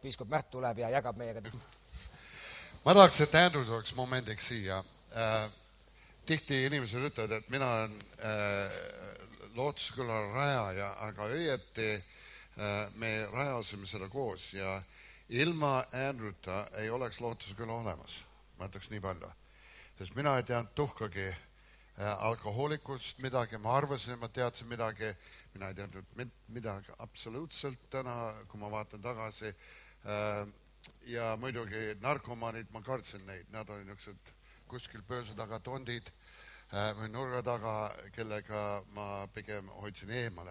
piiskop Märt tuleb ja jagab meiega. Ma tahaks, et Andrew tuleks momendiks siia. Tihti inimesed ütlevad, et mina olen Lootuseküla rajaja, aga õieti me rajasime seda koos ja ilma Andrewta ei oleks Lootuseküla olemas. Ma ütleks nii palju. Sest mina ei teadnud tuhkagi alkohoolikust midagi, ma arvasin, et ma teadsin midagi, mina ei teadnud midagi absoluutselt täna, kui ma vaatan tagasi. Ja muidugi narkomaanid, ma kartsin neid, nad olid niisugused kuskil pöösu taga tondid või nurga taga, kellega ma pigem hoidsin eemale.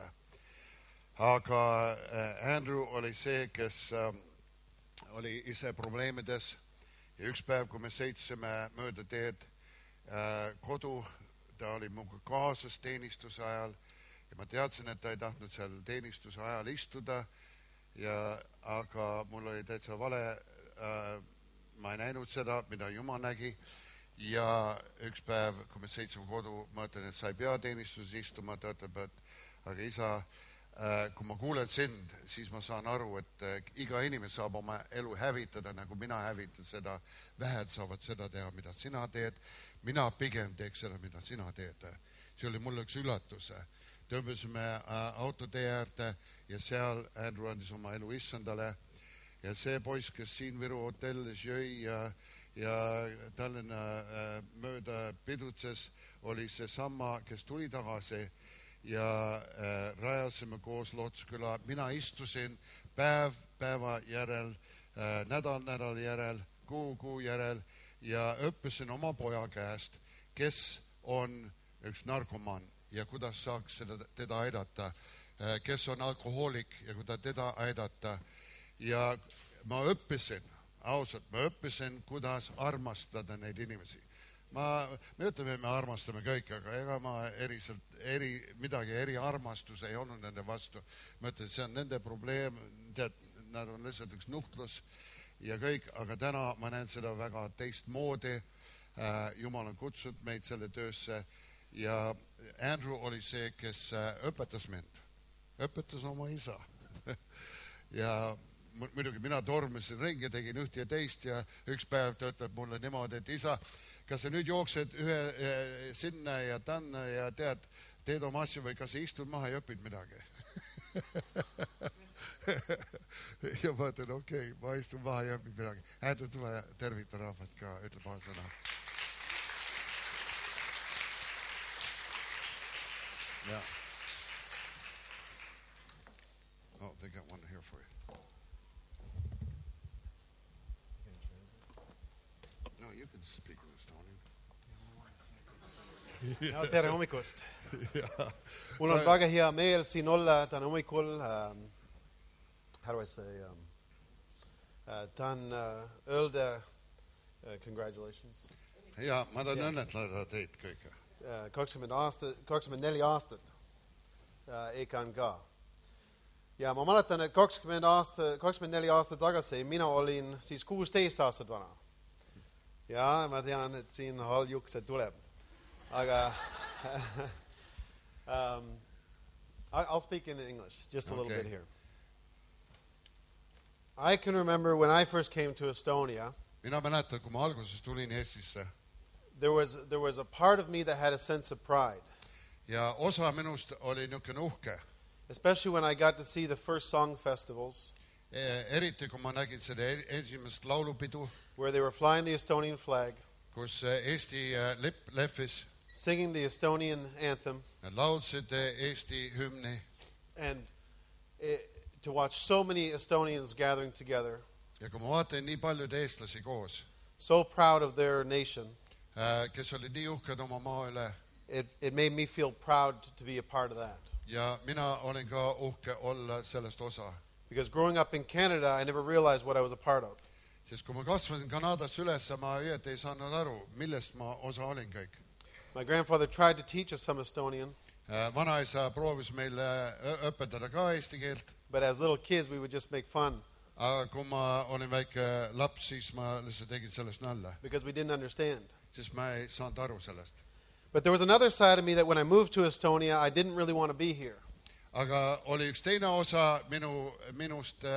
Aga Andrew oli see, kes oli ise probleemides ja üks päev, kui me sõitsime mööda teed kodu, ta oli minuga kaasas teenistuse ajal ja ma teadsin, et ta ei tahtnud seal teenistuse ajal istuda, aga mul oli täitsa vale, ma ei näinud seda, mida Jumal nägi ja üks päev, kui me sõitsime kodu, ma ütlen, et sa ei pea teenistuses istuma, ta ütleb, et aga isa, kui ma kuulen sind, siis ma saan aru, et iga inimene saab oma elu hävitada, nagu mina hävitan seda, vähed saavad seda teha, mida sina teed, mina pigem teeks seda, mida sina teed. See oli mulle üks üllatus. Tõmbasime autotee äärde ja seal Andrew andis oma elu issandale ja see poiss, kes siin Viru hotellis jõi ja Tallinna mööda pidutses, oli see sama, kes tuli tagasi ja rajasime koos Lootuseküla. Mina istusin päeva järel, nädal järel, kuu järel ja õppisin oma poja käest, kes on üks narkomaan ja kuidas saaks teda aidata, kes on alkohoolik ja kuidas teda aidata. Ja ma õppisin, ausalt, kuidas armastada neid inimesi. Me ütleme, me armastame kõik, aga ega ma midagi eriarmastus ei olnud nende vastu. Ma ütlen, see on nende probleem, nad on lihtsalt üks nuhtlus ja kõik, aga täna ma näen seda väga teistmoodi. Jumal on kutsunud meid selle töösse ja Andrew oli see, kes õpetas mind, õpetas oma isa. Ja muidugi mina tormisin ringi, tegin üht ja teist ja üks päev ta ütleb mulle niimoodi, et isa, kas sa nüüd jooksed ühe sinna ja tänna ja teed oma asju või kas sa istud maha ja õpid midagi? Ja ma ütlen, okei, ma istun maha ja õpid midagi. Andrew, tule tervita rahvat ka, ütle paar sõna. Yeah. Oh, they got one here for you. No, you can speak in Estonian. Ja, tere hommikust. Mul on väga hea meel siin olla täna hommikul. How do I say? Tahan öelda congratulations. Ja, ma tahan õnnetleda teid kõike. 24 aastat ekan ka. Ja ma mäletan, et 24 aastat tagasi mina olin siis 16 aastat vana. Ja ma tean, et siin haljuks tuleb. Aga I'll speak in English just a little bit here. I can remember when I first came to Estonia. Mina mäletan, kui ma alguses tulin Eestisse. There was a part of me that had a sense of pride. Ja osa minust oli niisugune uhke. Especially when I got to see the first song festivals. Eriti kui ma nägin seda esimest laulupidu. Where they were flying the Estonian flag. Kus Eesti lipp lehvis. Singing the Estonian anthem. Nad laulsid Eesti hümni. And to watch so many Estonians gathering together. Ja kui ma vaatan nii paljud eestlasi koos. So proud of their nation. Kes oli nii uhked oma maa üle. It made me feel proud to be a part of that. Ja mina olin ka uhke olla sellest osa. Because growing up in Canada, I never realized what I was a part of. Sest kui ma kasvasin Kanadas üles, ma õieti ei saanud aru, millest ma osa olin kõik. My grandfather tried to teach us some Estonian. Vanaisa proovis meile õpetada ka eesti keelt. But as little kids, we would just make fun. Aga kui ma olin väike laps, siis ma lihtsalt tegin sellest nalla. Because we didn't understand. Sest ma ei saanud aru sellest. But there was another side of me that when I moved to Estonia, I didn't really want to be here. Aga oli üks teine osa minust,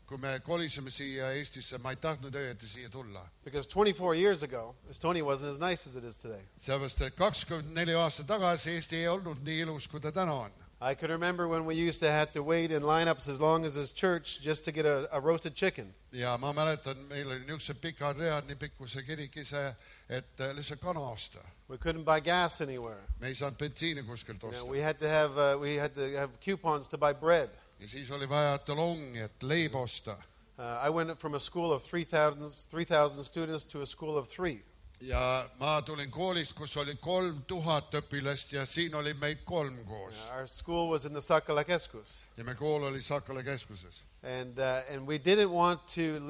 kui me kolisime siia Eestisse, ma ei tahtnud õieti siia tulla. Because 24 years ago, Estonia wasn't as nice as it is today. Sellepärast, et 24 aastat tagasi Eesti ei olnud nii ilus, kui ta täna on. I can remember when we used to have to wait in lineups as long as this church just to get a roasted chicken. Ja ma mäletan, meil oli niisugused pikad read, nii pikk kui see kirik ise, et lihtsalt kana osta. We couldn't buy gas anywhere. Me ei saanud bensiini kuskilt You know, osta. we had to have coupons to buy bread. Ja siis oli vaja talongi, et leiba osta. I went from a school of 3,000 students to a school of 3. Ja ma tulin koolist, kus oli 3000 õpilast ja siin oli meid 3 koos. Our school was in the Sakala Keskus. Ja me kool oli Sakala keskuses. And we didn't want to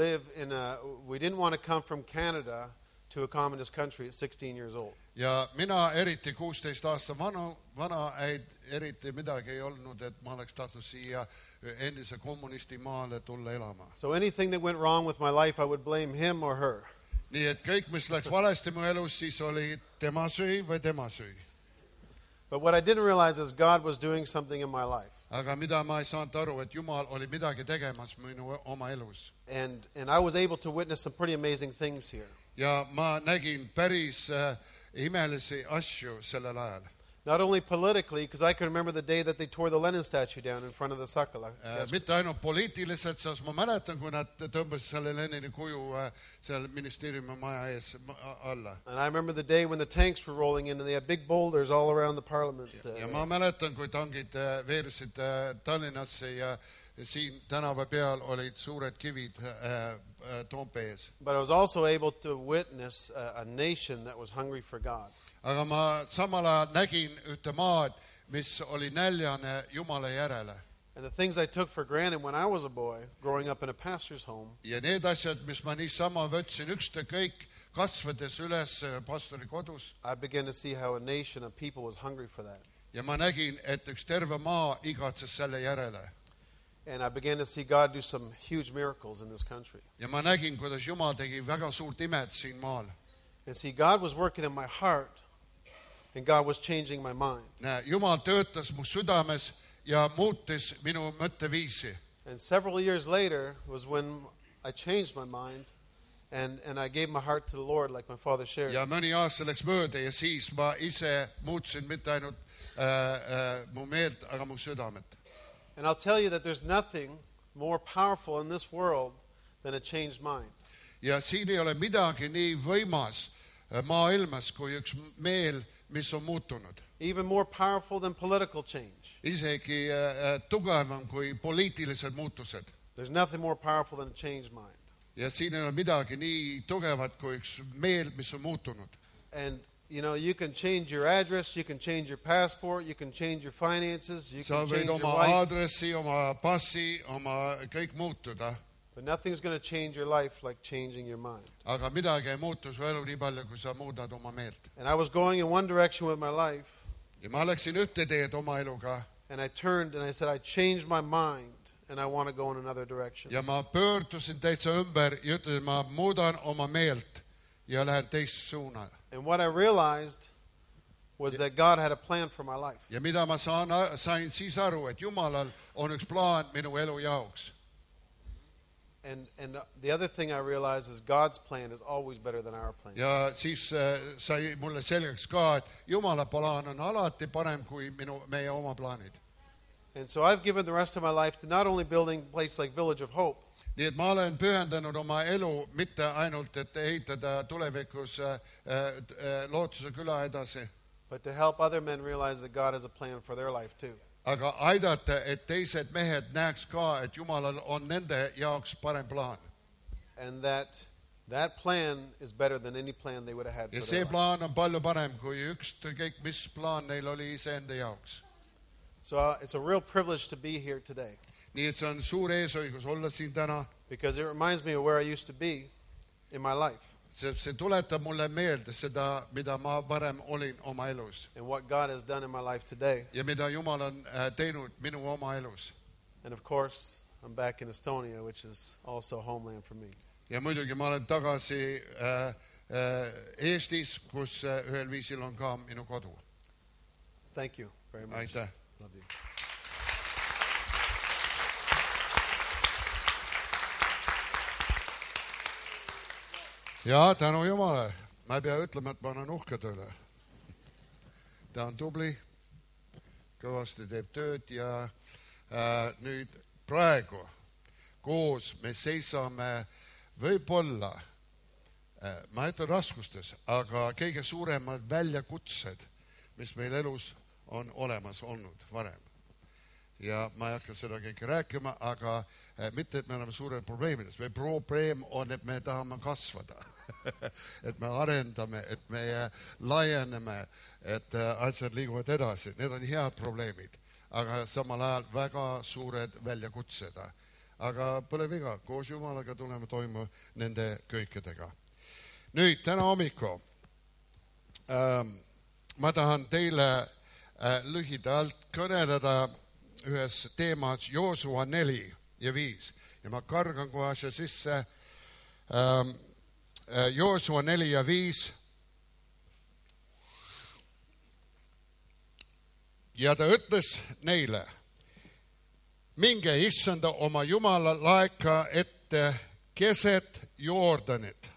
we didn't want to come from Canada to a communist country at 16 years old. Ja mina eriti 16 aasta vana eriti midagi ei olnud, et ma oleks tahtnud siia endise kommunisti maale tulla elama. So anything that went wrong with my life, I would blame him or her. Nii et kõik, mis läks valesti mu elus, siis oli tema süü või tema süü. But what I didn't realize is God was doing something in my life. Aga mida ma ei saanud aru, et Jumal oli midagi tegemas minu oma elus. And I was able to witness some pretty amazing things here. Ja ma nägin päris imelisi asju sellel ajal. Not only politically, because I can remember the day that they tore the Lenin statue down in front of the Sakala. Mitte ainult poliitiliselt, sest ma mäletan, kui nad tõmbasid selle Lenini kuju seal ministeeriumi maja ees alla. And I remember the day when the tanks were rolling in and they had big boulders all around the parliament. Ja ma mäletan, kui tangid veerisid Tallinnasse ja siin tänava peal olid suured kivid Toompea ees. But I was also able to witness a nation that was hungry for God. Aga ma samal ajal nägin ühte maad, mis oli näljane Jumala järele. And the things I took for granted when I was a boy, growing up in a pastor's home, Ja need asjad, mis ma niisama võtsin ükskõik kasvades üles pastori kodus. I began to see how a nation of people was hungry for that. Ja ma nägin, et üks terve maa igatses selle järele. And I began to see God do some huge miracles in this country. Ja ma nägin, kuidas Jumal tegi väga suurt imet siin maal. And see, God was working in my heart, and God was changing my mind. Näe, Jumal töötas mu südames ja muutis minu mõtteviisi. And several years later was when I changed my mind, and I gave my heart to the Lord like my father shared. Ja mõni aasta läks mööda ja siis ma ise muutsin mitte ainult mu meelt, aga mu südamet. And I'll tell you that there's nothing more powerful in this world than a changed mind. Ja siin ei ole midagi nii võimas maailmas kui üks meel, mis on muutunud. Even more powerful than political change. Isegi tugevam kui poliitilised muutused. There's nothing more powerful than a changed mind. Ja siin ei ole midagi nii tugevat kui üks meel, mis on muutunud. And you know, you can change your address, you can change your passport, you can change your finances, you Sa can change võid your oma wife, aadressi, oma passi, oma kõik muutuda, but nothing's going to change your life like changing your mind. aga midagi ei muutu su elu nii palju, kui sa muudad oma meelt. And I was going in one direction with my life, Ja ma läksin ühte teed oma eluga and I turned and I said, I changed my mind and I want to go in another direction. ja ma pöördusin täitsa ümber ja ütlesin, ma muudan oma meelt ja lähen teist suuna. And what I realized was that God had a plan for my life. Ja mida ma sain siis aru, et Jumalal on üks plaan minu elu jaoks. And the other thing I realized is God's plan is always better than our plan. Ja siis sai mulle selgeks ka, et Jumala plaan on alati parem kui meie oma plaanid. And so I've given the rest of my life to not only building a place like Village of Hope, Nii et ma olen pühendanud oma elu mitte ainult, et ehitada tulevikus Lootuse küla edasi, but to help other men realize that God has a plan for their life too. aga aidata, et teised mehed näeks ka, et Jumalal on nende jaoks parem plaan. And that plan is better than any plan they would have had Ja for see their life. plaan on palju parem kui ükskõik mis plaan neil oli iseenda jaoks. So it's a real privilege to be here today Nii et see on suur eesõigus olla siin täna, because it reminds me of where I used to be in my life sest see tuletab mulle meelde seda, mida ma varem olin oma elus and what God has done in my life today. ja mida Jumal on teinud minu oma elus. And of course, I'm back in Estonia, which is also homeland for me. Ja muidugi ma olen tagasi Eestis, kus ühel viisil on ka minu kodu. Thank you very much. Aitäh. Love you. Ja tänu Jumala. Ma ei pea ütlema, et ma olen uhke tööle. Ta on tubli, kõvasti teeb tööd ja nüüd praegu koos me seisame võib-olla, ma ei ütle raskustes, aga kõige suuremad väljakutsed, mis meil elus on olemas olnud varem. Ja ma ei hakka seda kõike rääkima, aga mitte, et me oleme suured probleemides. Meie probleem on, et me tahame kasvada. Et me arendame, et me laieneme, et asjad liiguvad edasi. Need on head probleemid, aga samal ajal väga suured väljakutsed. Aga pole viga, koos Jumalaga tuleme toimu nende kõikidega. Nüüd, täna hommiku ma tahan teile lühidalt kõneleda ühes teemas Joosua 4 ja 5. Ja ma kargan kohe asja sisse. Joosua 4 ja 5. Ja ta ütles neile, minge issanda oma Jumala laeka ette keset Jordanit.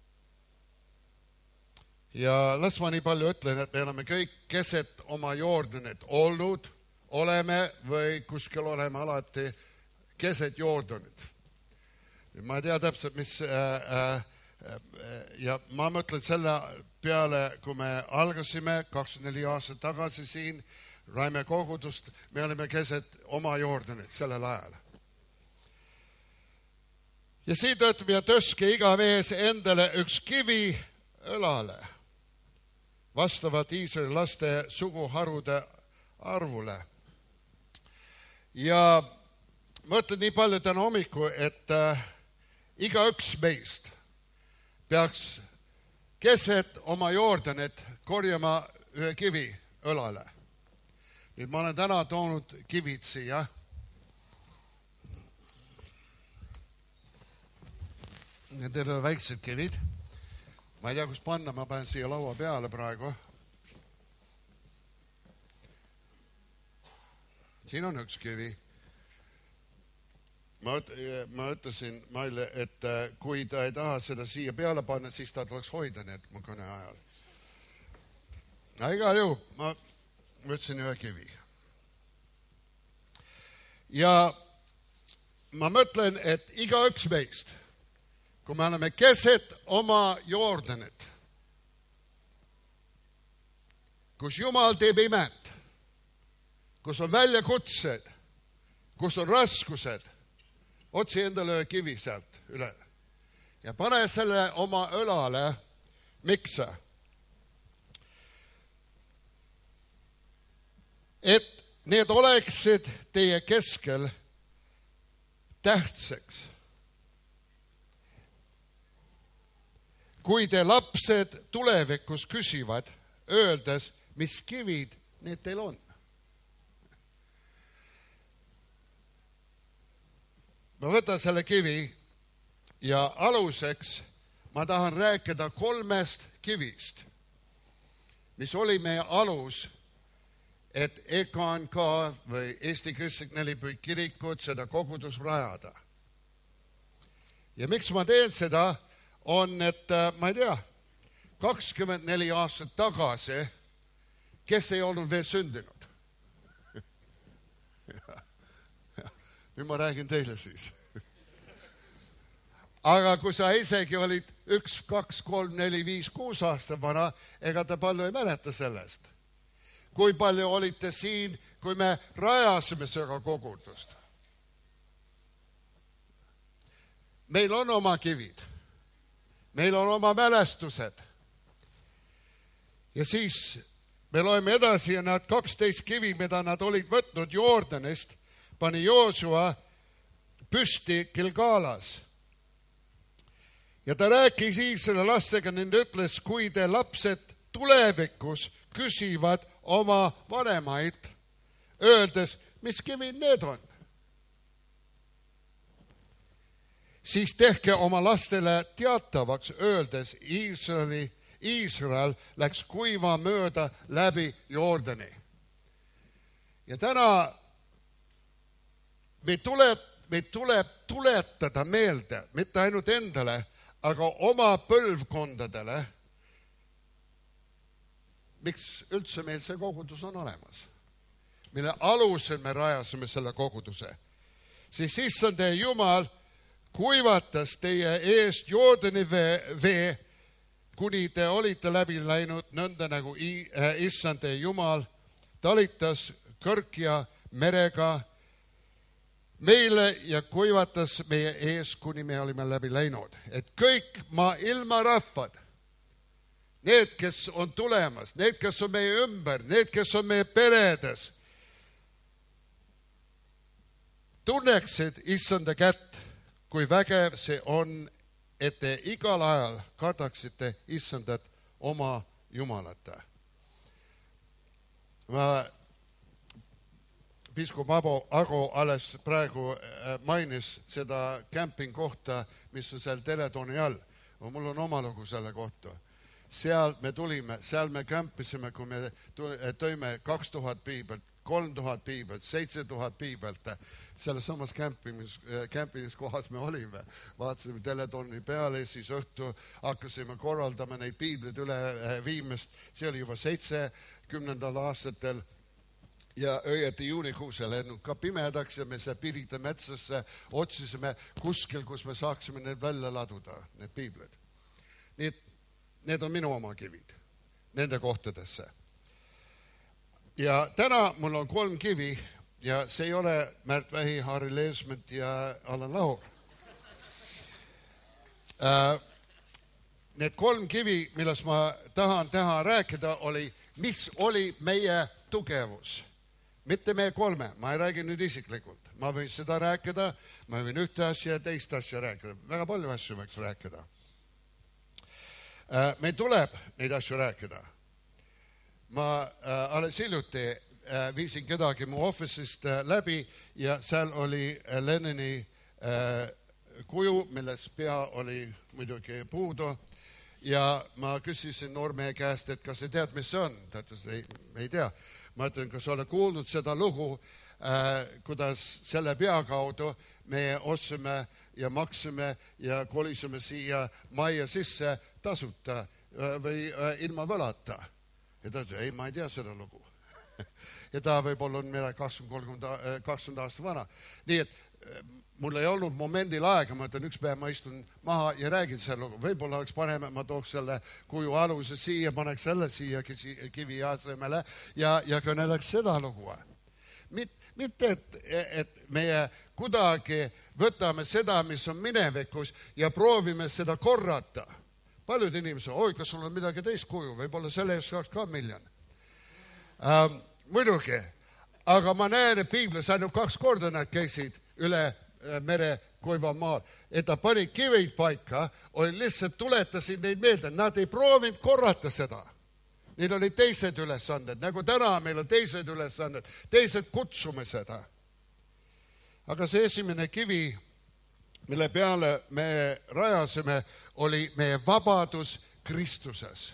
Ja las ma nii palju ütlen, et me oleme kõik keset oma Jordanit olnud, oleme või kuskil oleme alati keset Jordanit. Ma ei tea täpselt, mis... Ja ma mõtlen selle peale, kui me algasime 24 aastat tagasi siin, Raime kogudust, me olime keset oma Jordanit sellel ajal. Ja seetõttu me tõstke iga mees endale üks kivi õlale, vastavalt Iisraeli laste suguharude arvule. Ja ma ütlen nii palju täna hommiku, et igaüks meist peaks keset oma Jordanit korjama ühe kivi õlale. Nüüd ma olen täna toonud kivid siia. Need on väiksed kivid. Ma ei tea, kus panna, ma panen siia laua peale praegu. Siin on üks kivi. Ma ütlesin Maile, et kui ta ei taha seda siia peale panna, siis ta tuleks hoida need mu kõne ajal. Igal juhul, ma võtsin ühe kivi. Ja ma mõtlen, et igaüks meist, kui me oleme keset oma Jordanit, kus Jumal teeb imet, kus on väljakutsed, kus on raskused, otsi endale ühe kivi sealt üle ja pane selle oma õlale. Miks? Et need oleksid teie keskel tähtsaks. Kui te lapsed tulevikus küsivad, öeldes, mis kivid need teil on. Ma võtan selle kivi ja aluseks ma tahan rääkida 3 kivist, mis oli meie alus, et EKNK või Eesti Kristlik Nelipüü kirikut seda kogudus rajada. Ja miks ma teen seda, on, et ma ei tea, 24 aastat tagasi, kes ei olnud veel sündinud. Nüüd ma räägin teile siis. Aga kui sa isegi olid 1, 2, 3, 4, 5, 6 aastat vana, ega ta palju ei mäleta sellest. Kui palju olite siin, kui me rajasime seda kogudust. Meil on oma kivid. Meil on oma mälestused. Ja siis me loeme edasi ja nad 12 kivi, mida nad olid võtnud Jordanist, pani Joosua püsti Gilgalas. Ja ta rääkis Iisraeli lastega, nende ütles, kui te lapsed tulevikus küsivad oma vanemaid, öeldes, mis kivid need on. Siis tehke oma lastele teatavaks, öeldes, Iisrael läks kuiva mööda läbi Jordani. Ja täna me tuleb tuletada meelde, mitte ainult endale, aga oma põlvkondadele, miks üldse meil see kogudus on olemas, mille alusel me rajasime selle koguduse, siis issand teie Jumal kuivatas teie eest Jordani vee, kuni te olite läbi läinud, nõnda nagu issand teie Jumal talitas kõrkja merega meile ja kuivatas meie ees, kuni me olime läbi läinud. Et kõik ilma rahvad, need, kes on tulemas, need, kes on meie ümber, need, kes on meie peredes, tunneksid issanda kätt, kui vägev see on, et te igal ajal kardaksite issandat oma Jumalata. Piiskop Ago alles praegu mainis seda camping kohta, mis on seal Teletooni all. Mul on oma lugu selle kohta. Seal me tulime, seal me kämpisime, kui me tõime 2000 piibelt, 3000 piibelt, 7000 piibelt. Selles samas kämpimis kohas me olime. Vaatasime Teletooni peale, siis õhtu hakkasime korraldama neid piiblid üle viimast. See oli juba 70. aastatel. Ja õieti juunikuus ei läinud ka pimedaks ja me see Pirita metsasse otsisime kuskil, kus me saaksime need välja laduda, need piiblid. Need on minu oma kivid, nende kohtadesse. Ja täna mul on 3 kivi ja see ei ole Märt Vähi, Harri Leesmet ja Alan Laur. Need 3 kivi, millest ma tahan rääkida, mis oli meie tugevus. Mitte meie 3, ma ei räägi nüüd isiklikult. Ma võin seda rääkida, ma võin ühte asja ja teist asja rääkida. Väga palju asju võiks rääkida. Meil tuleb neid asju rääkida. Ma alles hiljuti viisin kedagi mu office'ist läbi ja seal oli Lenini kuju, milles pea oli muidugi puudu. Ja ma küsisin noormehe käest, et kas sa tead, mis see on? Ta ütles, ei tea. Ma ütlen, kas sa oled kuulnud seda lugu, kuidas selle pea kaudu me ostsime ja maksime ja kolisime siia majja sisse tasuta või ilma võlata. Ja ta ütles, ei, ma ei tea seda lugu. Ja ta võib-olla on meile 20 aasta vana. Nii et mul ei olnud momendil aega, ma ütlen, üks päev ma istun maha ja räägin selle lugu. Võib-olla oleks parem, et ma tooks selle kuju aluse siia, paneks selle siia kivi asemele ja kõneleks seda lugu. Mitte, et meie kuidagi võtame seda, mis on minevikus ja proovime seda korrata. Paljud inimesed, oi, kas sul on midagi teist kuju, võib-olla selle eest saaks ka miljon. Muidugi, aga ma näen, et piiblis ainult 2 korda nad käisid üle mere kuiva maal, et ta pani kivid paika, lihtsalt tuletasid neid meelde, nad ei proovinud korrata seda. Neil oli teised ülesanded, nagu täna meil on teised ülesanded, teised kutsume seda. Aga see esimene kivi, mille peale me rajasime, oli meie vabadus Kristuses.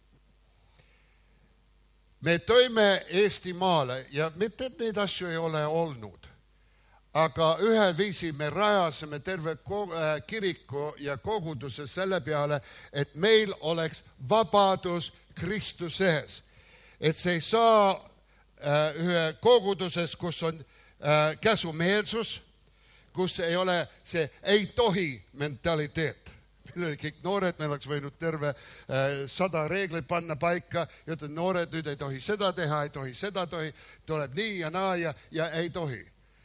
Me tõime Eestimaale ja mitte neid asju ei ole olnud. Aga ühel viisil me rajasime terve kiriku ja koguduse selle peale, et meil oleks vabadus Kristuses. Et see ei saa ühe koguduses, kus on käsumeelsus, kus ei ole see ei tohi mentaliteet. Meil oli kõik noored, meil oleks võinud terve 100 reeglit panna paika ja ütled, noored nüüd ei tohi seda teha, ei tohi seda tohi, tuleb nii ja naa ja ei tohi.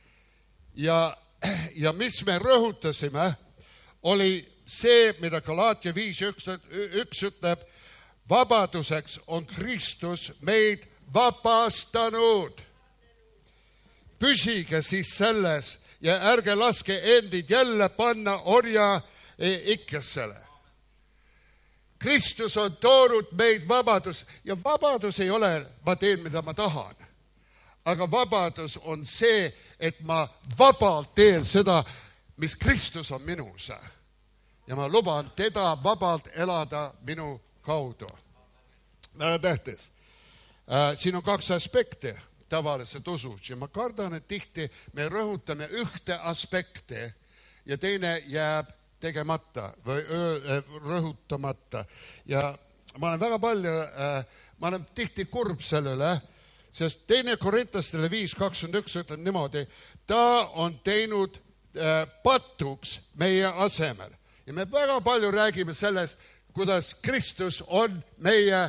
Ja mis me rõhutasime, oli see, mida Galaatia 5:1 ütleb, vabaduseks on Kristus meid vabastanud. Püsige siis selles ja ärge laske endid jälle panna orja ikkessele. Kristus on toonud meid vabadus ja vabadus ei ole, ma teen, mida ma tahan. Aga vabadus on see, et ma vabalt teen seda, mis Kristus on minus. Ja ma luban teda vabalt elada minu kaudu. Väga tähtis. Siin on 2 aspekti tavaliselt usus ja ma kardan, et tihti me rõhutame ühte aspekti ja teine jääb tegemata või rõhutamata. Ja ma olen väga palju, ma olen tihti kurb sellele, sest 2 Korintastele 5:21 ütleb niimoodi, ta on teinud patuks meie asemel. Ja me väga palju räägime sellest, kuidas Kristus on meie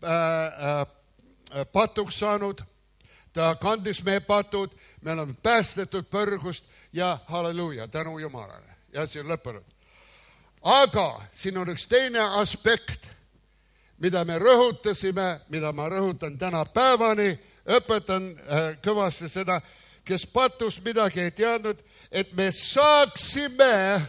patuks saanud, ta kandis meie patud, me oleme päästetud põrgust ja halleluuja, tänu Jumalale. Ja see on lõppenud. Aga siin on üks teine aspekt, mida me rõhutasime, mida ma rõhutan täna päevani, õpetan kõvasti seda, kes patust midagi ei teadnud, et me saaksime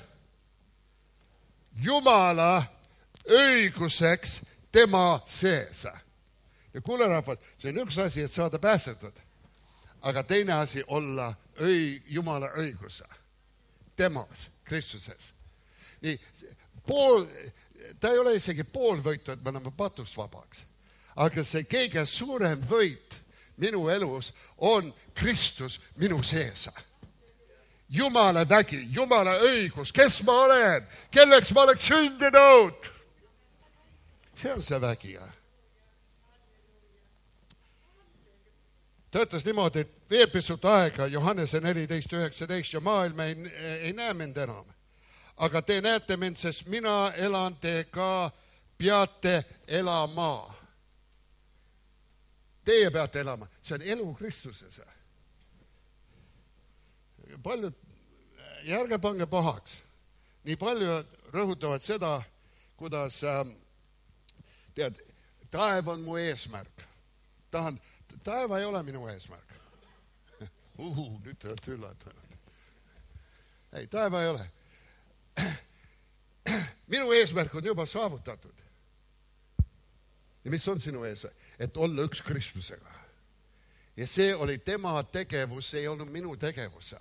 Jumala õiguseks tema sees. Ja kuule rahvad, see on üks asi, et saada päästetud, aga teine asi olla Jumala õiguse temas, Kristuses. Nii, ta ei ole isegi pool võitu, et me oleme patust vabaks. Aga see kõige suurem võit minu elus on Kristus minu sees. Jumala vägi, Jumala õigus, kes ma olen, kelleks ma oleks sündinud. See on see vägi. Ta ütles niimoodi, et veel pisut aega, Johannese 14:19 ja maailm ei näe mind enam. Aga te näete mind, sest mina elan, te ka peate elama. Teie peate elama. See on elu Kristuses. Paljud, järge pange pahaks. Nii palju rõhutavad seda, kuidas, tead, taev on mu eesmärk. Taeva ei ole minu eesmärk. Nüüd te olete üllatanud. Ei, taeva ei ole. Minu eesmärk on juba saavutatud. Ja mis on sinu eesmärk? Et olla üks Kristusega. Ja see oli tema tegevus, see ei olnud minu tegevus.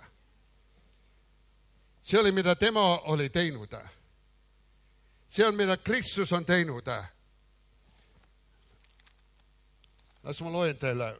See oli, mida tema oli teinud. See on, mida Kristus on teinud. Las ma loen teile.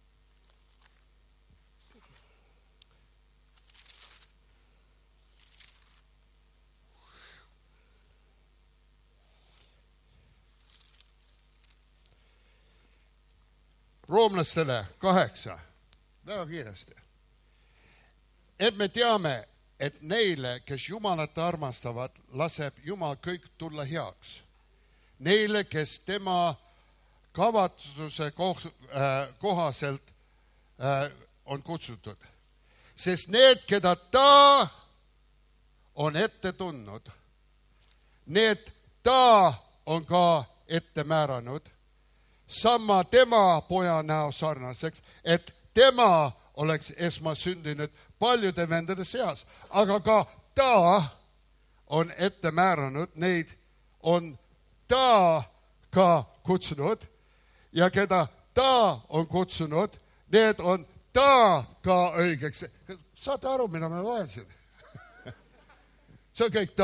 Roomlastele 8, väga kiiresti. Et me teame, et neile, kes Jumalat armastavad, laseb Jumal kõik tulla heaks. Neile, kes tema kavatsuse kohaselt on kutsutud. Sest need, keda ta on ette tundnud, need ta on ka ette määranud, sama tema poja näo sarnaseks, et tema oleks esmasündinud paljude vendade seas. Aga ka ta on ette määranud, neid on ta ka kutsunud ja keda ta on kutsunud, need on ta ka õigeks. Saate aru, mida ma loen siin? See on kõik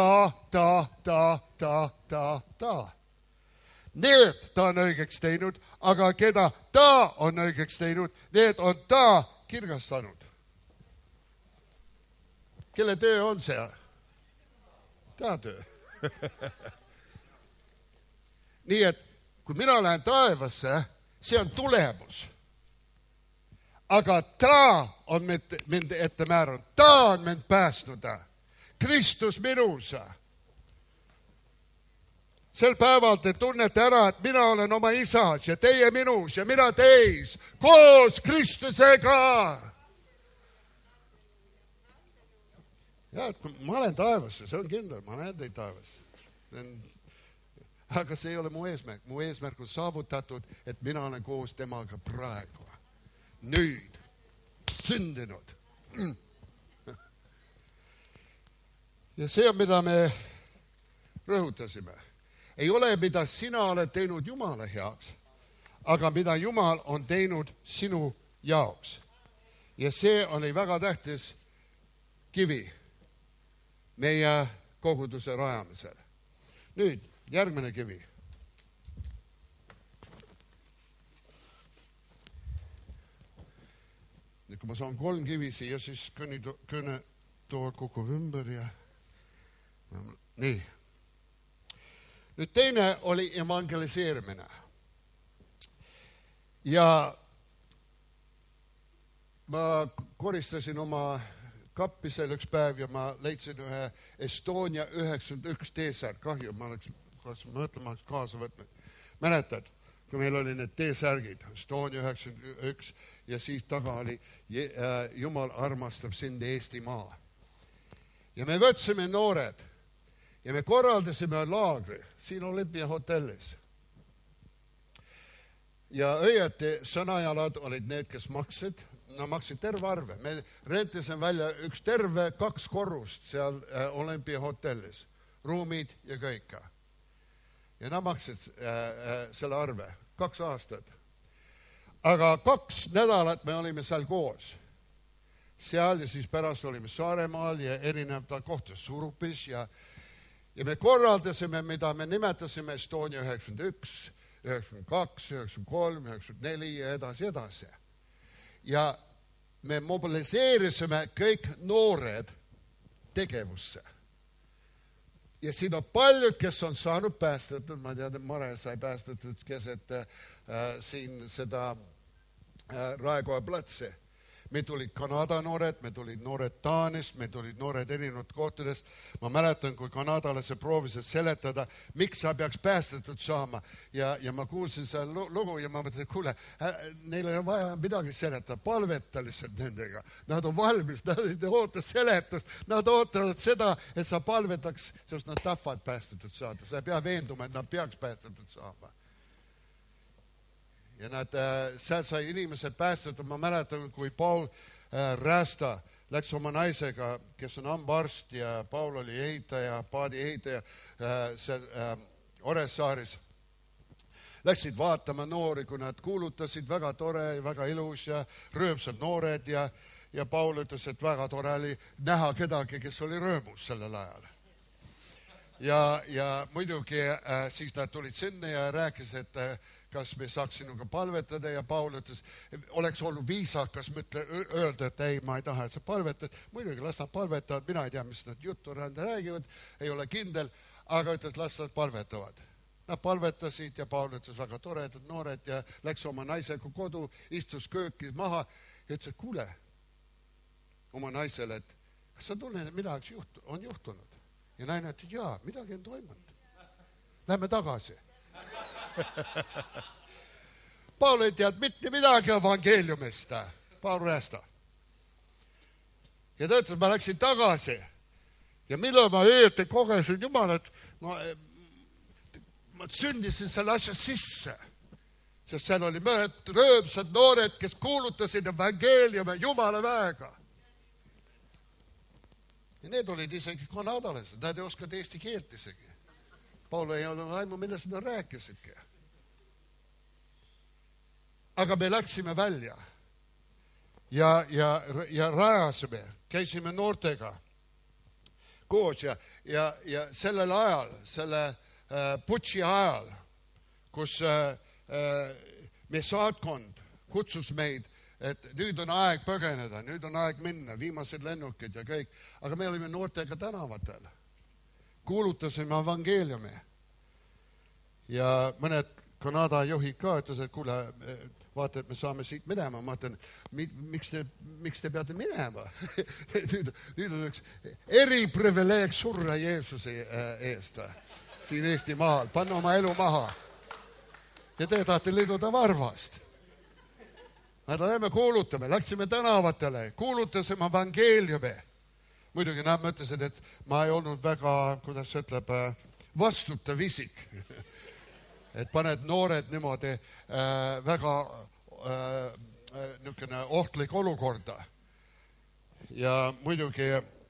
ta. Need ta on õigeks teinud, aga keda ta on õigeks teinud, need on ta kirgastanud. Kelle töö on see? Ta töö. Nii et kui mina lähen taevasse, see on tulemus. Aga ta on mind ette määranud. Ta on mind päästnud. Kristus minus. Sel päeval te tunnete ära, et mina olen oma isas ja teie minus ja mina teis koos Kristusega. Ja, et kui ma olen taevasse, see on kindel, ma näen teid taevasse. Aga see ei ole mu eesmärk. Mu eesmärk on saavutatud, et mina olen koos temaga praegu. Nüüd. Sündinud. Ja see on, mida me rõhutasime. Ei ole, mida sina oled teinud Jumala heaks, aga mida Jumal on teinud sinu jaoks. Ja see oli väga tähtis kivi meie koguduse rajamisel. Nüüd, järgmine kivi. Nüüd, kui ma saan 3 kivi siia, siis kõne too kukub ümber ja Nii. Nüüd teine oli evangeliseerimine. Ja ma koristasin oma kappi seal üks päev ja ma leidsin ühe Estonia 91 T-särk. Kahju, ma oleks kaasa võtnud. Mäletad, kui meil oli need T-särgid, Estonia 91 ja siis taga oli Jumal armastab sind Eestimaa. Ja me võtsime noored ja me korraldasime laagri siin Olympia hotellis. Ja õieti sõnajalad olid need, kes maksid terve arve. Me rentisime välja üks terve 2 korrust seal Olympia hotellis. Ruumid ja kõike. Ja nad maksid selle arve 2 aastat. Aga 2 nädalat me olime seal koos. Seal ja siis pärast olime Saaremaal ja erinevad kohtus Surupis ja me korraldasime, mida me nimetasime Estonia 91, 92, 93, 94 ja edasi. Ja me mobiliseerisime kõik noored tegevusse. Ja siin on paljud, kes on saanud päästetud, ma tean, et Mare sai päästetud keset siin seda Raekoja platsi. Me tulid Kanada noored, me tulid noored Taanist, me tulid noored erinevad kohtadest. Ma mäletan, kui kanadalase proovisid seletada, miks sa peaks päästetud saama. Ja ma kuulsin seal lugu ja ma mõtlesin, kuule, neil on vaja midagi seletada, palveta lihtsalt nendega. Nad on valmis, nad ei oota seletust, nad ootavad seda, et sa palvetaks, sest nad tahavad päästetud saada. Sa ei pea veenduma, et nad peaks päästetud saama. Ja nad, seal sai inimesed päästetud. Ma mäletan, kui Paul Räästa läks oma naisega, kes on hambaarst ja Paul oli ehitaja, paadi ehitaja seal Oressaaris. Läksid vaatama noori, kui nad kuulutasid, väga tore ja väga ilus ja röömsad noored ja Paul ütles, et väga tore oli näha kedagi, kes oli röömus sellel ajal. Ja muidugi siis nad tulid sinna ja rääkis, et kas me saaks sinuga palvetada ja Paul ütles, oleks olnud viisakas öelda, et ei, ma ei taha, et sa palvetad. Muidugi, las nad palvetavad, mina ei tea, mis nad juttu räägivad, ei ole kindel, aga ütles, las nad palvetavad. Nad palvetasid ja Paul ütles, väga toredad noored ja läks oma naisega kodu, istus köökis maha ja ütles, et kuule oma naisele, et kas sa tunned, et midagi on juhtunud? Ja naine ütles, et jaa, midagi on toimunud. Lähme tagasi. Paul ei tead mitte midagi evangeeliumist, Paul Räästa. Ja ta ütles, ma läksin tagasi ja millal ma õieti kogesin Jumal, et ma sündisin selle asja sisse, sest seal oli mõned röömsad noored, kes kuulutasid evangeeliume Jumala väega. Ja need olid isegi kanadalased, nad ei oskad eesti keelt isegi. Paul ei olnud aimu, millest nad rääkisidki. Aga me läksime välja ja rajasime, käisime noortega koos ja sellel ajal, selle putši ajal, kus me saatkond kutsus meid, et nüüd on aeg põgeneda, nüüd on aeg minna, viimased lennukid ja kõik. Aga me olime noortega tänavatel. Kuulutasime evangeeliumi. Ja mõned Kanada juhid ka ütles, et kuule, vaata, et me saame siit minema. Ma mõtlen, miks te peate minema? nüüd on üks eriprivileeg surra Jeesuse eest siin Eesti maal. Panna oma elu maha. Ja te tahate liduda Varvast. Aga lähme kuulutame, läksime tänavatele, kuulutasime evangeeliumi. Muidugi nad mõtlesid, et ma ei olnud väga, kuidas ütleb, vastutav isik. Et paned noored niimoodi väga ohtlik olukorda. Ja muidugi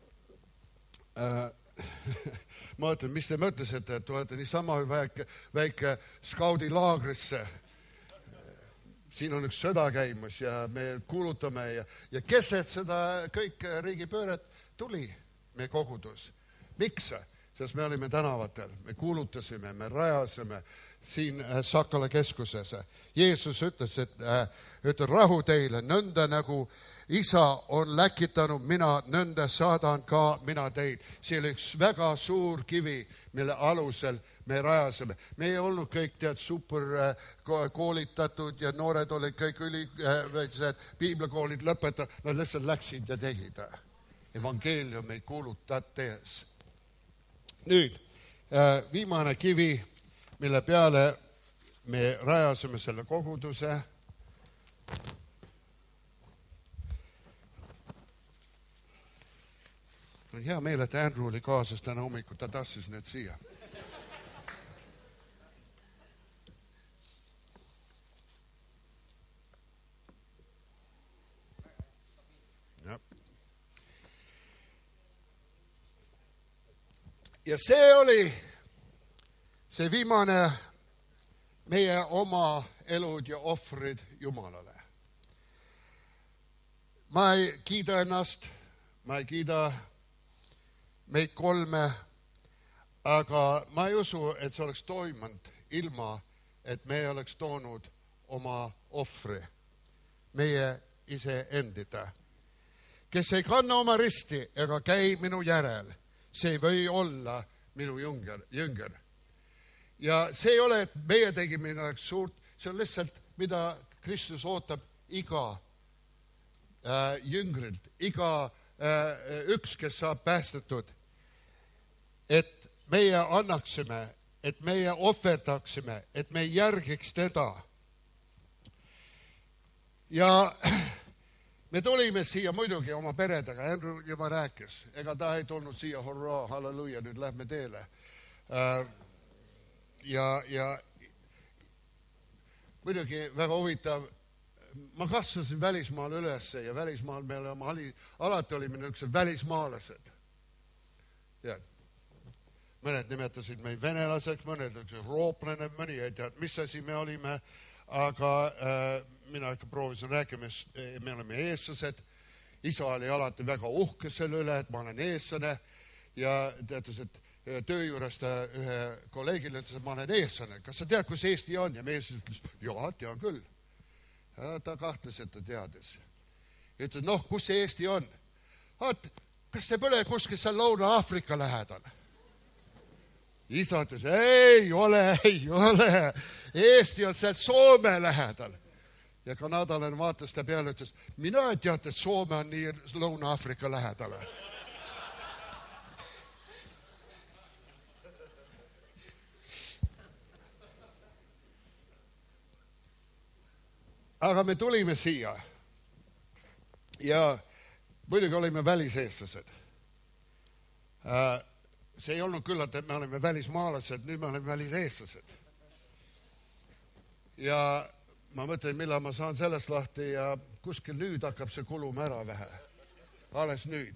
ma ütlen, mis te mõtlesite, et olete niisama väike skaudilaagrisse. Siin on üks sõda käimas ja me kuulutame ja keset seda kõik riigipööret tuli meie kogudus. Miks? sest me olime tänavatel, me kuulutasime, me rajasime siin Sakala keskuses. Jeesus ütles, et rahu teile, nõnda nagu isa on läkitanud mina, nõnda saadan ka mina teid. See oli üks väga suur kivi, mille alusel me rajasime. Me ei olnud kõik super koolitatud ja noored olid kõik piiblikoolid lõpetanud. Nad lihtsalt läksid ja tegid evangeeliumi kuulutades. Nüüd, viimane kivi, mille peale me rajasime selle koguduse. On hea meel, et Andrew oli kaasas täna hommikul, ta tassis need siia. Ja see oli see viimane meie oma elud ja ohvrid Jumalale. Ma ei kiida ennast, ma ei kiida meid kolme, aga ma ei usu, et see oleks toimunud ilma, et me oleks toonud oma ohvri, meie iseendida, kes ei kanna oma risti ega käi minu järel. See ei või olla minu jünger. Ja see ei ole, et meie tegime suurt, see on lihtsalt, mida Kristus ootab iga jüngrilt, iga üks, kes saab päästetud, et meie annaksime, et meie ohverdaksime, et me järgiks teda. Ja me tulime siia muidugi oma peredega, Andrew juba rääkis, ega ta ei tulnud siia, hurraa, halleluja, nüüd lähme teele. Ja muidugi väga huvitav, ma kasvasin välismaal üles ja välismaal me alati olime niisugused välismaalased. Mõned nimetasid meid venelaseks, mõned rooplane, mõni ei tead, mis asi me olime, aga mina ikka proovisin rääkima, me oleme eestlased. Isa oli alati väga uhke selle üle, et ma olen eestlane ja teatas, et töö juures ta ühe kolleegile ütles, et ma olen eestlane. Kas sa tead, kus Eesti on? Ja me eestlased ütles, jaa, tean küll. Ja ta kahtles, et ta teadis. Ja ütles, noh, kus see Eesti on? Kas te pole kuskil seal Lõuna-Aafrika lähedal? Isa ütles, ei ole. Eesti on seal Soome lähedal. Ja kanadalane vaatas ta peale ja ütles, mina ei tead, et Soome on nii Lõuna-Aafrika lähedal. Aga me tulime siia ja muidugi olime väliseestlased. See ei olnud küllalt, et me olime välismaalased, nüüd me oleme väliseestlased. Ja ma mõtlen, millal ma saan sellest lahti ja kuskil nüüd hakkab see kuluma ära vähe. Alles nüüd.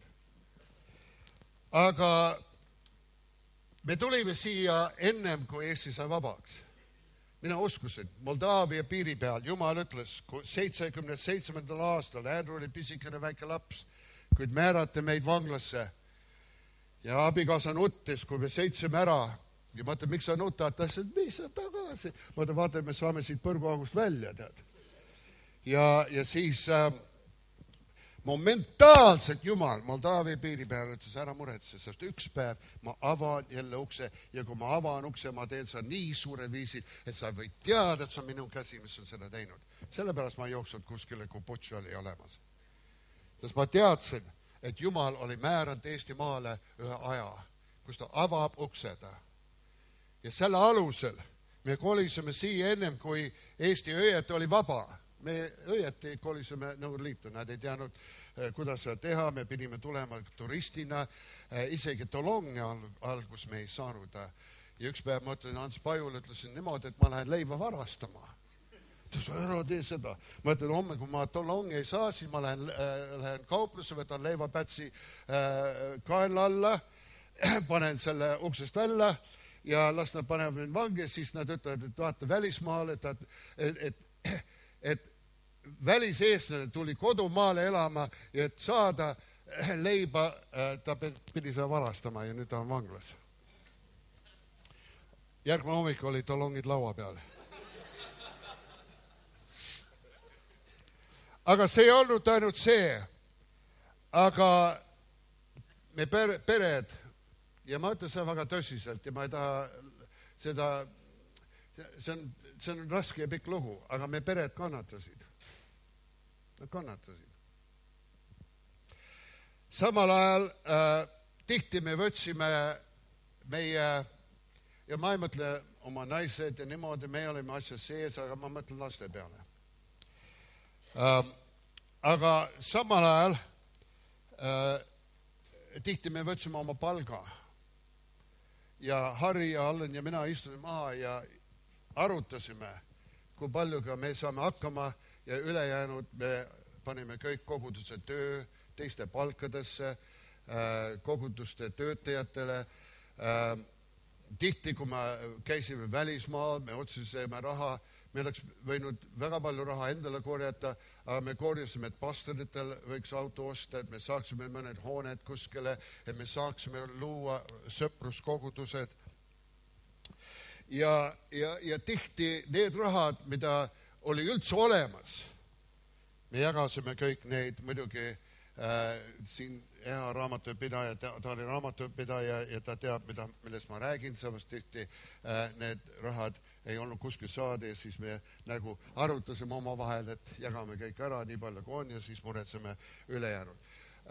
Aga me tulime siia ennem, kui Eesti sai vabaks. Mina uskusin, Moldaavia piiri peal, Jumal ütles, 77. aastal, Andrew oli pisikene väike laps, kuid määrati meid vanglasse. Ja abikaasa nuttis, kui me sõitsime ära. Ja ma mõtlen, miks sa nutad? Ta ütles, et mis sa tagasi? Ma mõtlen, vaata, me saame siit põrguaugust välja, tead. Ja siis momentaalselt Jumal Moldaavia piiri peal ütles, ära muretse, sest üks päev ma avan jälle ukse ja kui ma avan ukse, ma teen seda nii suure viisil, et sa võid teada, et see on minu käsi, mis on seda teinud. Sellepärast ma jooksnud kuskile, kui Butš oli olemas. Sest ma teadsin, et Jumal oli määranud Eestimaale ühe aja, kus ta avab ukseda. Ja selle alusel me kolisime siia ennem, kui Eesti õieti oli vaba. Me õieti kolisime Nõukogude Liitu, nad ei teadnud, kuidas seda teha, me pidime tulema turistina, isegi Tolongi algus me ei saanud. Ja üks päev ma ütlesin Ants Pajule, ütlesin niimoodi, et ma lähen leiva varastama. Ta ütles, ära tee seda. Ma ütlen, homme, kui ma Tolongi ei saa, siis ma lähen kauplusse, võtan leivapätsi kaela alla, panen selle uksest välja ja las nad panevad mind vangi, siis nad ütlevad, et vaata välismaale, et väliseestlane tuli kodumaale elama ja et saada leiba, ta pidi seda varastama ja nüüd ta on vanglas. järgmine hommik oli talongid laua peal. Aga see ei olnud ainult see, aga me pered, ja ma ütlen seda väga tõsiselt ja ma ei taha seda, see on raske ja pikk lugu, aga me pered kannatasid. Nad kannatasid. Samal ajal tihti me võtsime meie, ja ma ei mõtle oma naised ja niimoodi, me olime asja sees, aga ma mõtlen laste peale. Aga samal ajal tihti me võtsime oma palga ja Harri ja Allen ja mina istusime maha ja arutasime, kui paljuga me saame hakkama ja ülejäänud me panime kõik koguduse töö teiste palkadesse, koguduste töötajatele. Tihti, kui me käisime välismaal, me otsisime raha, me oleks võinud väga palju raha endale korjata, aga me korjasime, et pastoritele võiks auto osta, et me saaksime mõned hooned kuskile, et me saaksime luua sõpruskogudused. Ja tihti need rahad, mida oli üldse olemas, me jagasime kõik neid muidugi siin hea raamatupidaja, ta oli raamatupidaja ja ta teab, millest ma räägin, sellepärast tihti need rahad ei olnud kuskil saada ja siis me nagu arutasime oma vahel, et jagame kõik ära nii palju kui on ja siis muretseme ülejäänud.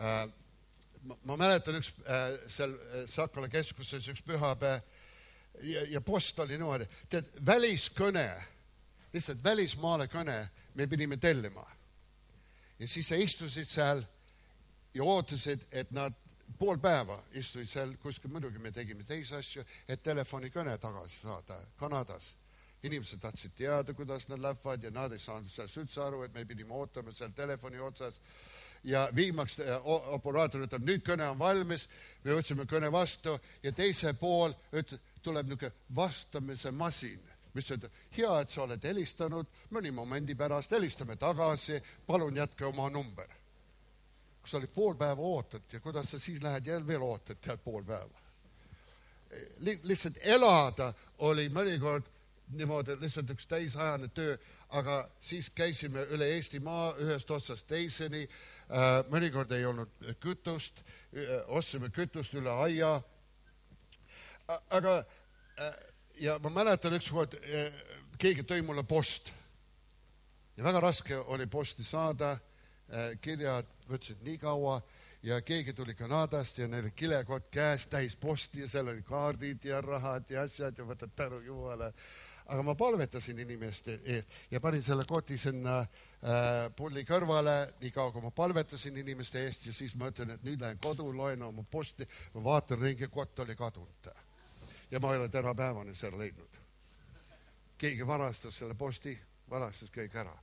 Ma mäletan seal Sakala keskuses üks pühapäev ja post oli niimoodi, tead, väliskõne, lihtsalt välismaale kõne, me pidime tellima. Ja siis sa istusid seal ja ootasid, et nad pool päeva istusid seal kuskil, muidugi me tegime teisi asju, et telefonikõne tagasi saada Kanadas. Inimesed tahtsid teada, kuidas nad lähevad ja nad ei saanud sellest üldse aru, et me pidime ootama seal telefoni otsas. Ja viimaks operaator ütleb, nüüd kõne on valmis, me võtsime kõne vastu ja teise pool tuleb niisugune vastamise masin, mis ütleb, hea, et sa oled helistanud, mõni momendi pärast helistame tagasi, palun jätke oma number. Kui sa oli pool päeva ootad ja kuidas sa siis lähed ja veel ootad, tead pool päeva. Lihtsalt elada oli mõnikord niimoodi lihtsalt üks täisajane töö, aga siis käisime üle Eesti maa ühest otsast teiseni, mõnikord ei olnud kütust, ostsime kütust üle aia. Aga ja ma mäletan ükskord, keegi tõi mulle post ja väga raske oli posti saada, kirjad võtsid nii kaua ja keegi tuli Kanadast ja neil oli kilekott käes täis posti ja seal oli kaardid ja rahad ja asjad ja võtad tänu Jumala. Aga ma palvetasin inimeste eest ja panin selle koti sinna pulli kõrvale, nii kaua kui ma palvetasin inimeste eest ja siis ma ütlen, et nüüd lähen kodu, loen oma posti, ma vaatan ringi, kott oli kadunud. Ja ma ei ole terve päevani seal leidnud. Keegi varastas selle posti, varastas kõik ära.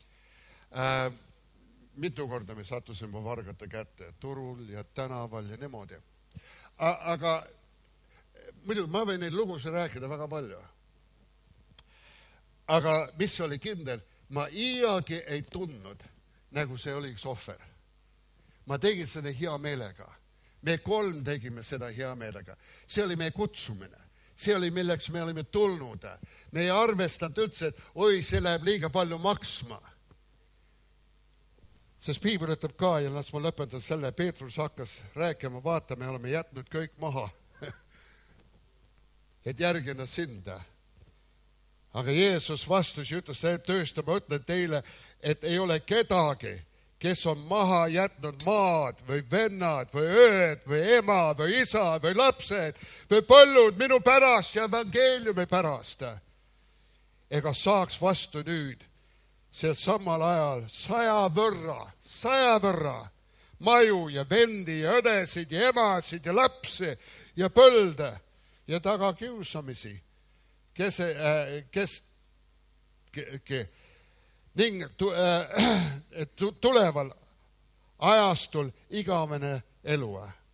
Mitu korda me sattusime vargate kätte turul ja tänaval ja niimoodi. Aga muidu ma võin neid lugusid rääkida väga palju. Aga mis oli kindel, ma iiagi ei tundnud, nagu see oli üks ohver. Ma tegin seda hea meelega. Me kolm tegime seda hea meelega. See oli meie kutsumine. See oli milleks me olime tulnud. Me ei arvestanud üldse, et oi, see läheb liiga palju maksma. Sest Piibel ütleb ka ja las ma lõpetan selle, Peetrus hakkas rääkima, vaata, me oleme jätnud kõik maha, et järgida sinda. Aga Jeesus vastus ja ütles, tõesta, ma ütlen teile, et ei ole kedagi, kes on maha jätnud maad või vennad või ööd või ema või isa või lapsed või põllud minu pärast ja evangeeliumi pärast. Ega saaks vastu nüüd seal samal ajal 100 võrra maju ja vendi ja õdesid ja emasid ja lapsi ja põlde ja tagakiusamisi, ning tuleval ajastul igavene elu.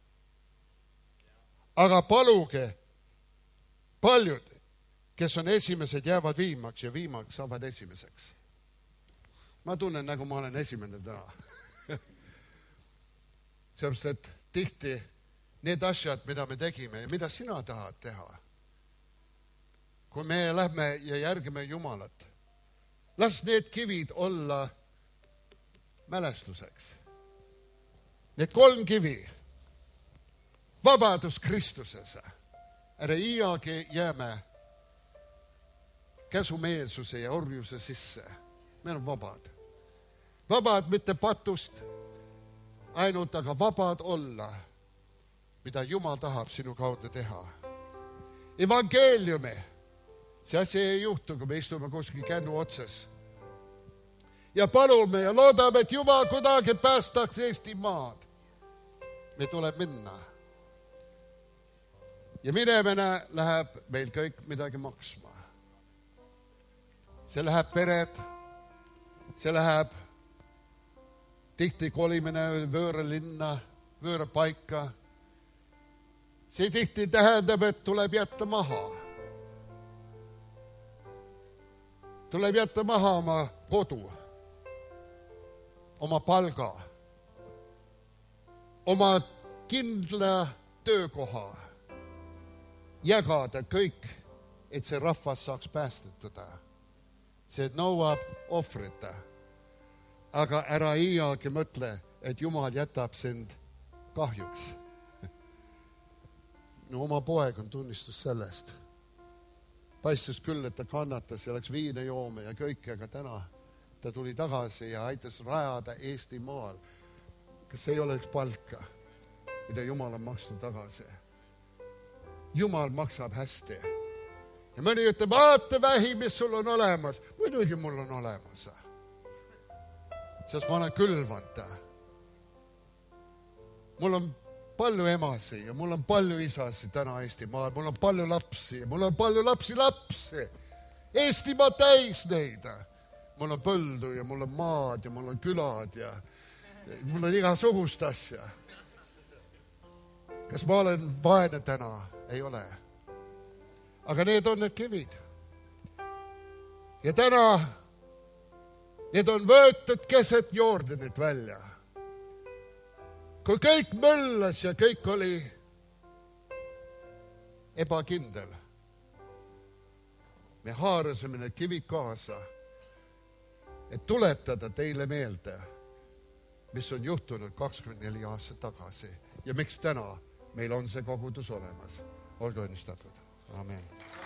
Aga paluge paljud, kes on esimesed, jäävad viimaks ja viimaks saavad esimeseks. Ma tunnen, nagu ma olen esimene täna. Sellepärast, et tihti need asjad, mida me tegime ja mida sina tahad teha, kui me lähme ja järgime Jumalat, las need kivid olla mälestuseks. Need 3 kivi, vabadus Kristuses, ära iiagi jääme käsumeelsuse ja orjuse sisse. Meil on vabad. Vabad mitte patust, ainult aga vabad olla, mida Jumal tahab sinu kaudu teha. Evangeeliumi, see asi ei juhtu, kui me istume kuskil kännu otsas. Ja palume ja loodame, et Jumal kunagi päästaks Eesti maad. Me tuleb minna. Ja minemine läheb meil kõik midagi maksma. See läheb pered, see läheb tihti kolimine võõra linna, võõra paika. See tihti tähendab, et tuleb jätta maha. Tuleb jätta maha oma kodu, oma palga, oma kindla töökoha, jagada kõik, et see rahvas saaks päästetada. See nõuab ohvrita. Aga ära iiagi mõtle, et Jumal jätab sind kahjuks. No oma poeg on tunnistus sellest. Paistus küll, et ta kannatas ja läks viina jooma ja kõik, aga täna ta tuli tagasi ja aitas rajada Eesti maal. Kas ei oleks palka, mida Jumal on maksnud tagasi? Jumal maksab hästi. Ja mõni ütleb, vaata vähi, mis sul on olemas. Muidugi mul on olemas. Sest ma olen külvanud. Mul on palju emasi ja mul on palju isasi täna Eestimaal. Mul on palju lapsi ja mul on palju lapsi. Eestimaa täis neid. Mul on põldu ja mul on maad ja mul on külad ja mul on igasugust asja. Kas ma olen vaene täna? Ei ole. Aga need on need kivid. Ja täna need on võetud keset Jordanit välja. Kui kõik möllas ja kõik oli ebakindel, me haarasime need kivid kaasa, et tuletada teile meelde, mis on juhtunud 24 aastat tagasi ja miks täna meil on see kogudus olemas. Olge õnnistatud. Amen.